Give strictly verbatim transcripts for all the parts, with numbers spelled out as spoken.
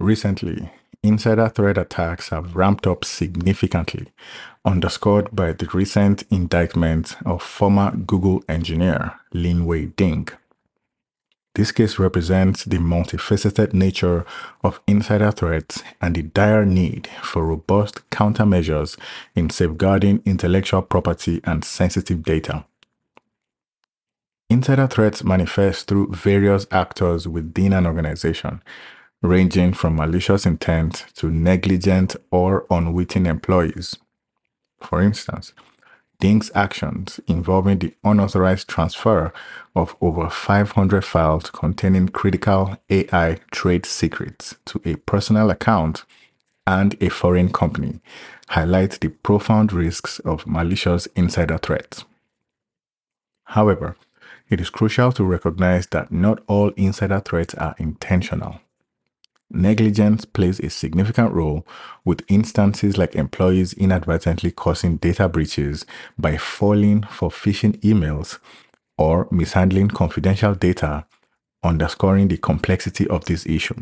Recently, insider threat attacks have ramped up significantly, underscored by the recent indictment of former Google engineer Lin-Wei Ding. This case represents the multifaceted nature of insider threats and the dire need for robust countermeasures in safeguarding intellectual property and sensitive data. Insider threats manifest through various actors within an organization, ranging from malicious intent to negligent or unwitting employees. For instance, Ding's actions involving the unauthorized transfer of over five hundred files containing critical A I trade secrets to a personal account and a foreign company highlight the profound risks of malicious insider threats. However, it is crucial to recognize that not all insider threats are intentional. Negligence plays a significant role, with instances like employees inadvertently causing data breaches by falling for phishing emails or mishandling confidential data, underscoring the complexity of this issue.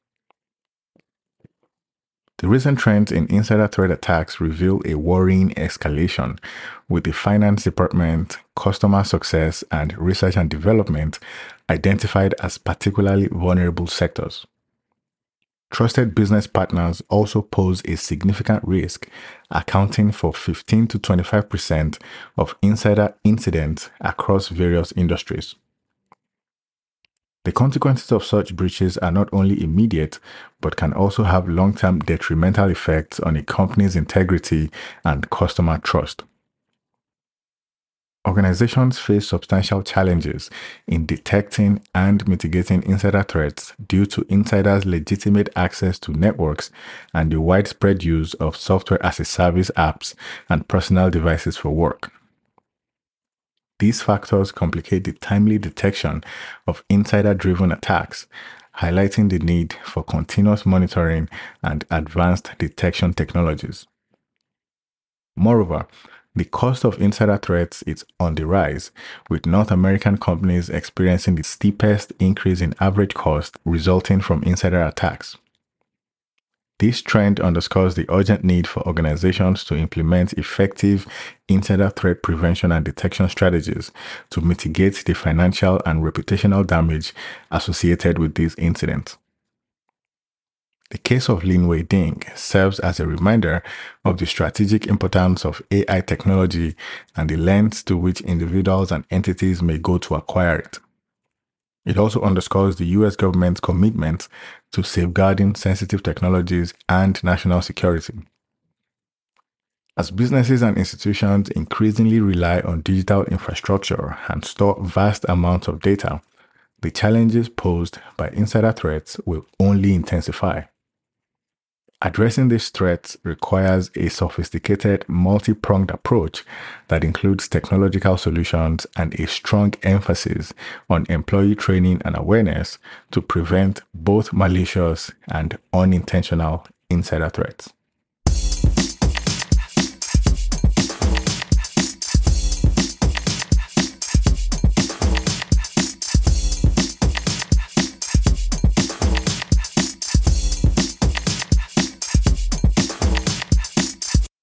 The recent trends in insider threat attacks reveal a worrying escalation, with the finance department, customer success, and research and development identified as particularly vulnerable sectors. Trusted business partners also pose a significant risk, accounting for fifteen to twenty-five percent of insider incidents across various industries. The consequences of such breaches are not only immediate, but can also have long-term detrimental effects on a company's integrity and customer trust. Organizations face substantial challenges in detecting and mitigating insider threats due to insiders' legitimate access to networks and the widespread use of software as a service apps and personal devices for work. These factors complicate the timely detection of insider-driven attacks, highlighting the need for continuous monitoring and advanced detection technologies. Moreover, the cost of insider threats is on the rise, with North American companies experiencing the steepest increase in average cost resulting from insider attacks. This trend underscores the urgent need for organizations to implement effective insider threat prevention and detection strategies to mitigate the financial and reputational damage associated with these incidents. The case of Lin-Wei Ding serves as a reminder of the strategic importance of A I technology and the lengths to which individuals and entities may go to acquire it. It also underscores the U S government's commitment to safeguarding sensitive technologies and national security. As businesses and institutions increasingly rely on digital infrastructure and store vast amounts of data, the challenges posed by insider threats will only intensify. Addressing these threats requires a sophisticated, multi-pronged approach that includes technological solutions and a strong emphasis on employee training and awareness to prevent both malicious and unintentional insider threats.